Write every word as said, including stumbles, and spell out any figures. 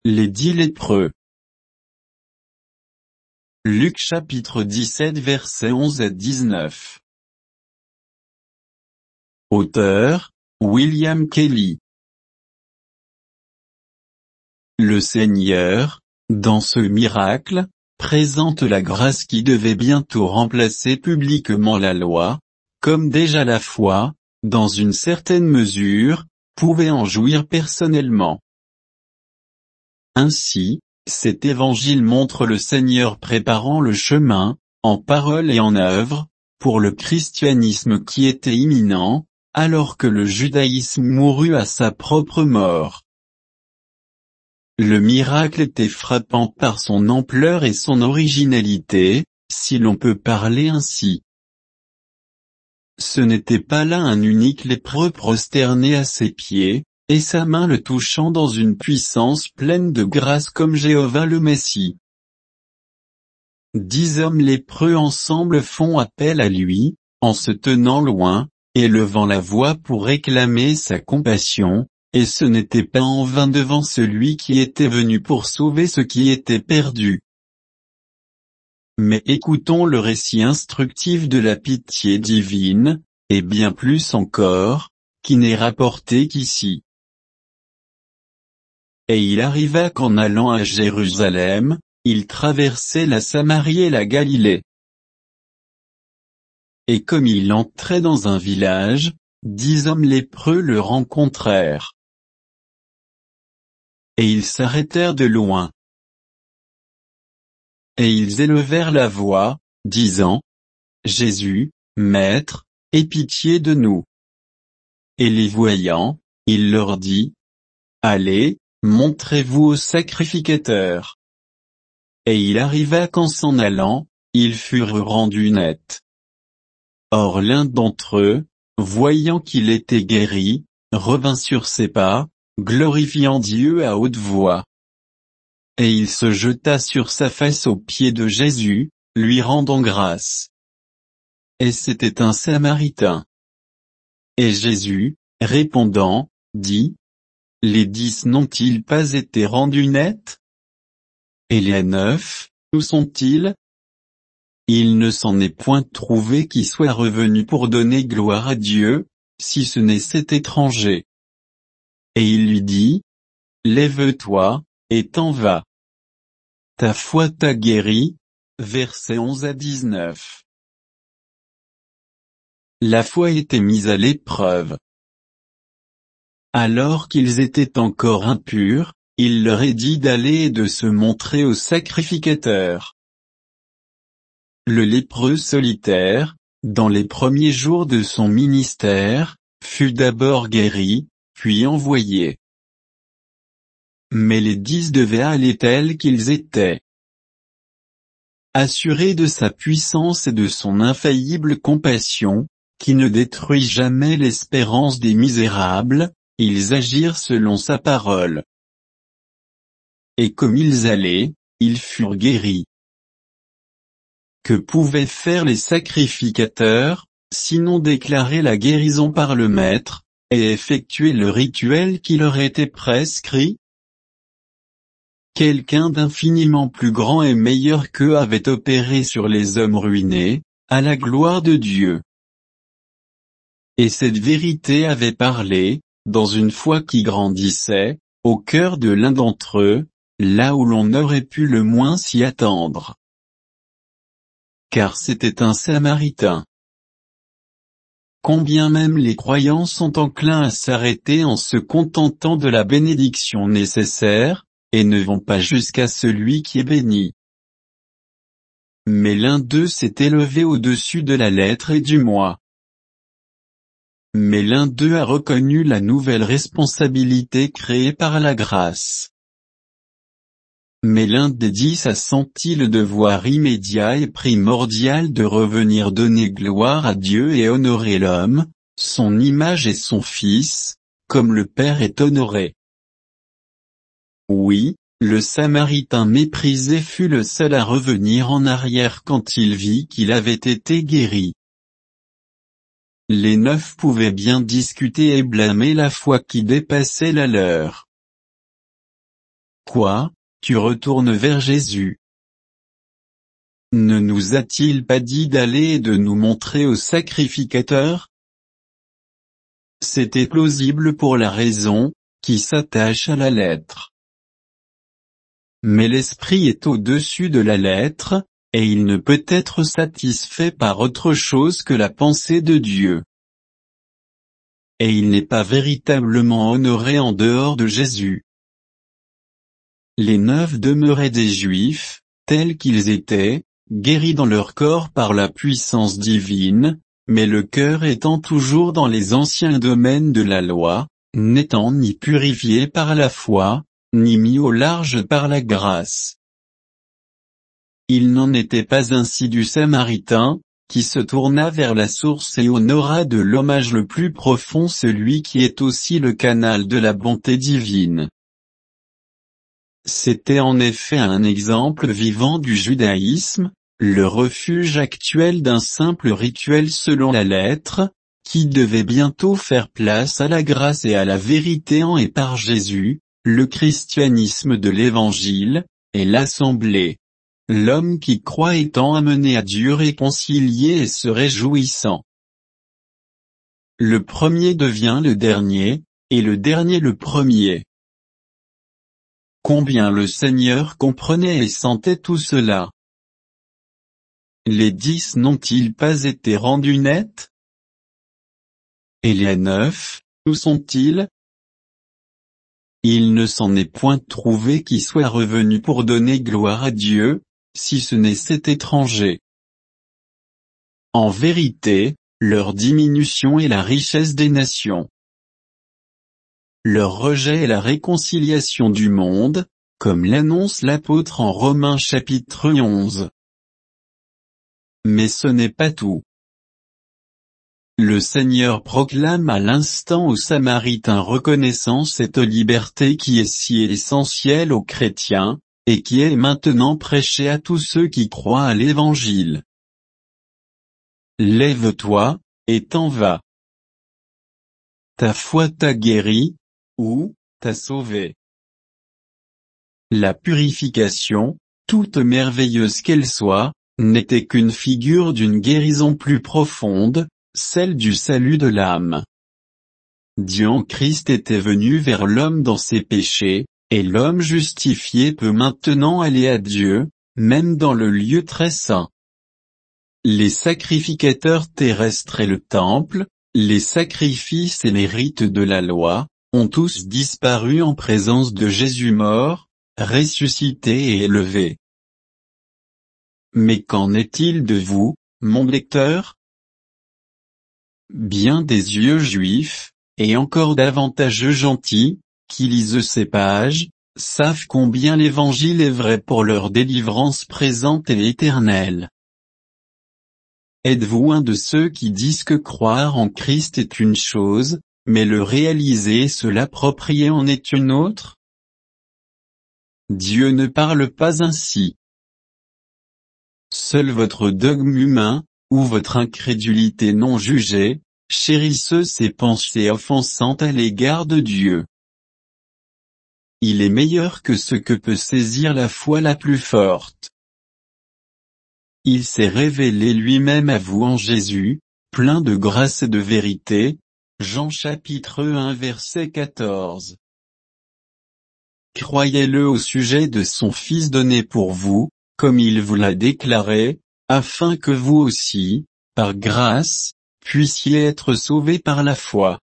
Les dix lépreux. Luc chapitre dix-sept versets onze à dix-neuf. Auteur, William Kelly. Le Seigneur, dans ce miracle, présente la grâce qui devait bientôt remplacer publiquement la loi, comme déjà la foi, dans une certaine mesure, pouvait en jouir personnellement. Ainsi, cet évangile montre le Seigneur préparant le chemin, en parole et en œuvre, pour le christianisme qui était imminent, alors que le judaïsme mourut à sa propre mort. Le miracle était frappant par son ampleur et son originalité, si l'on peut parler ainsi. Ce n'était pas là un unique lépreux prosterné à ses pieds, et sa main le touchant dans une puissance pleine de grâce comme Jéhovah le Messie. Dix hommes lépreux ensemble font appel à lui, en se tenant loin, et levant la voix pour réclamer sa compassion, et ce n'était pas en vain devant celui qui était venu pour sauver ce qui était perdu. Mais écoutons le récit instructif de la pitié divine, et bien plus encore, qui n'est rapporté qu'ici. Et il arriva qu'en allant à Jérusalem, il traversait la Samarie et la Galilée. Et comme il entrait dans un village, dix hommes lépreux le rencontrèrent. Et ils s'arrêtèrent de loin. Et ils élevèrent la voix, disant, « Jésus, Maître, aie pitié de nous. » Et les voyant, il leur dit, « Allez, montrez-vous au sacrificateur. » Et il arriva qu'en s'en allant, ils furent rendus nets. Or l'un d'entre eux, voyant qu'il était guéri, revint sur ses pas, glorifiant Dieu à haute voix. Et il se jeta sur sa face aux pieds de Jésus, lui rendant grâce. Et c'était un Samaritain. Et Jésus, répondant, dit, « Les dix n'ont-ils pas été rendus nets? Et les neuf, où sont-ils? Il ne s'en est point trouvé qui soit revenu pour donner gloire à Dieu, si ce n'est cet étranger. » Et il lui dit, « Lève-toi, et t'en vas. Ta foi t'a guéri. » Versets onze à dix-neuf. La foi était mise à l'épreuve. Alors qu'ils étaient encore impurs, il leur est dit d'aller et de se montrer au sacrificateur. Le lépreux solitaire, dans les premiers jours de son ministère, fut d'abord guéri, puis envoyé. Mais les dix devaient aller tels qu'ils étaient. Assurés de sa puissance et de son infaillible compassion, qui ne détruit jamais l'espérance des misérables, ils agirent selon sa parole. Et comme ils allaient, ils furent guéris. Que pouvaient faire les sacrificateurs, sinon déclarer la guérison par le Maître, et effectuer le rituel qui leur était prescrit? Quelqu'un d'infiniment plus grand et meilleur qu'eux avait opéré sur les hommes ruinés, à la gloire de Dieu. Et cette vérité avait parlé, dans une foi qui grandissait, au cœur de l'un d'entre eux, là où l'on aurait pu le moins s'y attendre. Car c'était un Samaritain. Combien même les croyants sont enclins à s'arrêter en se contentant de la bénédiction nécessaire, et ne vont pas jusqu'à celui qui est béni. Mais l'un d'eux s'est élevé au-dessus de la lettre et du moi. Mais l'un d'eux a reconnu la nouvelle responsabilité créée par la grâce. Mais l'un des dix a senti le devoir immédiat et primordial de revenir donner gloire à Dieu et honorer l'homme, son image et son Fils, comme le Père est honoré. Oui, le Samaritain méprisé fut le seul à revenir en arrière quand il vit qu'il avait été guéri. Les neuf pouvaient bien discuter et blâmer la foi qui dépassait la leur. Quoi, tu retournes vers Jésus? Ne nous a-t-il pas dit d'aller et de nous montrer au sacrificateur? C'était plausible pour la raison, qui s'attache à la lettre. Mais l'esprit est au-dessus de la lettre, et il ne peut être satisfait par autre chose que la pensée de Dieu. Et il n'est pas véritablement honoré en dehors de Jésus. Les neuf demeuraient des Juifs, tels qu'ils étaient, guéris dans leur corps par la puissance divine, mais le cœur étant toujours dans les anciens domaines de la loi, n'étant ni purifié par la foi, ni mis au large par la grâce. Il n'en était pas ainsi du Samaritain, qui se tourna vers la source et honora de l'hommage le plus profond celui qui est aussi le canal de la bonté divine. C'était en effet un exemple vivant du judaïsme, le refuge actuel d'un simple rituel selon la lettre, qui devait bientôt faire place à la grâce et à la vérité en et par Jésus, le christianisme de l'Évangile, et l'assemblée. L'homme qui croit étant amené à Dieu réconcilié et se réjouissant. Le premier devient le dernier, et le dernier le premier. Combien le Seigneur comprenait et sentait tout cela. Les dix n'ont-ils pas été rendus nets? Et les neuf, où sont-ils? Il ne s'en est point trouvé qui soit revenu pour donner gloire à Dieu, si ce n'est cet étranger. En vérité, leur diminution est la richesse des nations. Leur rejet est la réconciliation du monde, comme l'annonce l'apôtre en Romains chapitre onze. Mais ce n'est pas tout. Le Seigneur proclame à l'instant aux Samaritains reconnaissant cette liberté qui est si essentielle aux chrétiens, et qui est maintenant prêchée à tous ceux qui croient à l'Évangile. Lève-toi, et t'en vas. Ta foi t'a guéri, ou, t'a sauvé. La purification, toute merveilleuse qu'elle soit, n'était qu'une figure d'une guérison plus profonde, celle du salut de l'âme. Dieu en Christ était venu vers l'homme dans ses péchés, et l'homme justifié peut maintenant aller à Dieu, même dans le lieu très saint. Les sacrificateurs terrestres et le temple, les sacrifices et les rites de la loi, ont tous disparu en présence de Jésus mort, ressuscité et élevé. Mais qu'en est-il de vous, mon lecteur? Bien des yeux juifs, et encore davantage gentils, qui lisent ces pages, savent combien l'Évangile est vrai pour leur délivrance présente et éternelle. Êtes-vous un de ceux qui disent que croire en Christ est une chose, mais le réaliser et se l'approprier en est une autre? Dieu ne parle pas ainsi. Seul votre dogme humain, ou votre incrédulité non jugée, chérissent ces pensées offensantes à l'égard de Dieu. Il est meilleur que ce que peut saisir la foi la plus forte. Il s'est révélé lui-même à vous en Jésus, plein de grâce et de vérité. Jean chapitre un verset quatorze. Croyez-le au sujet de son Fils donné pour vous, comme il vous l'a déclaré, afin que vous aussi, par grâce, puissiez être sauvés par la foi.